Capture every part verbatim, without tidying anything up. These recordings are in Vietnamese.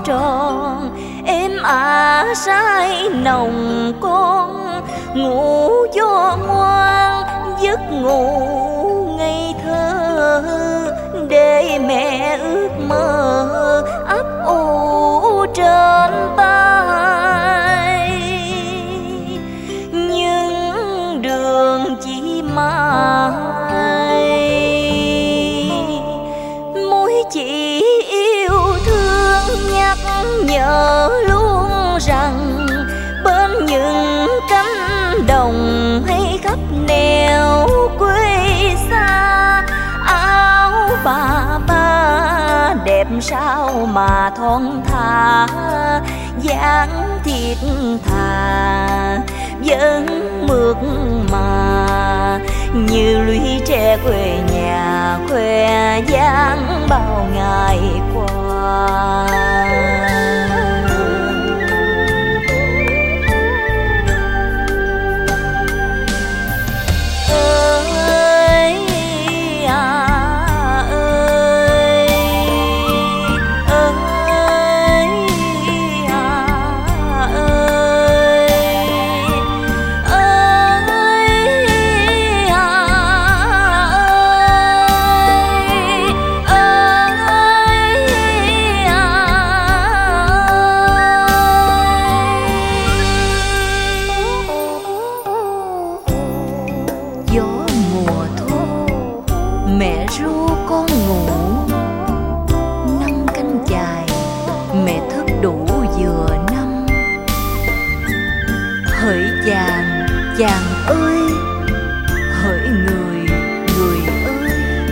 tròn. Em à say nồng con ngủ cho ngoan, giấc ngủ ngây thơ để mẹ ước mơ ấp ủ trên tay. Nhưng đường chỉ mãi mối chỉ yêu thương nhắc nhở luôn rằng bên những cánh đồng hay khắp nẻo quê xa, áo bà ba đẹp sao mà thon thả, dáng thiết tha vẫn mượt mà như lũy tre quê nhà khoe dáng bao ngày qua. Gió mùa thu mẹ ru con ngủ, năm canh chài mẹ thức đủ vừa năm. Hỡi chàng, chàng ơi, hỡi người, người ơi,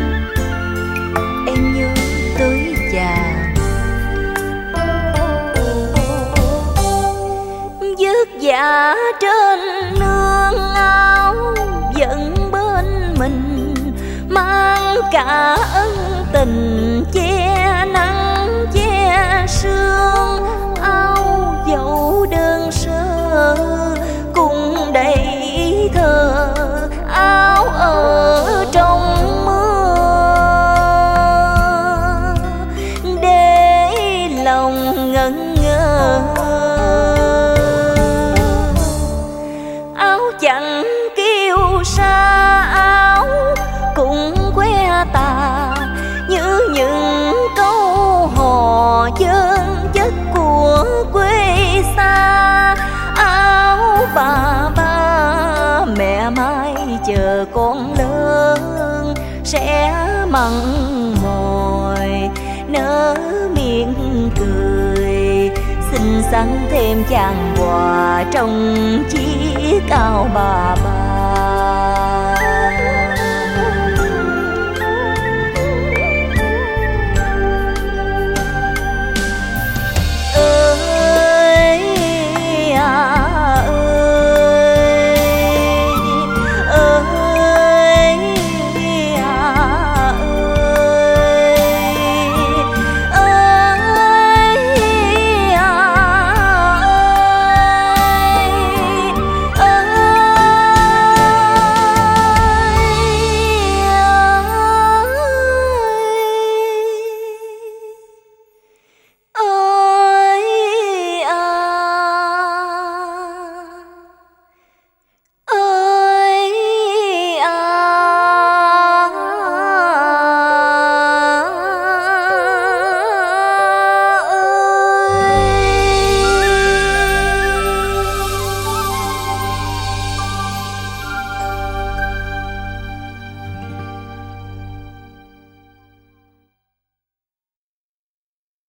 em nhớ tới chàng. Vất vả trên nương áo vẫn bên mình, mang cả ân tình che nắng che sương. Áo dẫu đơn sơ cũng đầy thơ, áo ở trong mưa để lòng ngẩn ngơ. Áo chẳng kêu xa, áo cũng que tà như những câu hò chân chất của quê xa. Áo bà ba mẹ mai chờ con lớn sẽ mặn mòi nở miệng cười, xinh xắn thêm chàng quà trong chiếc áo bà ba.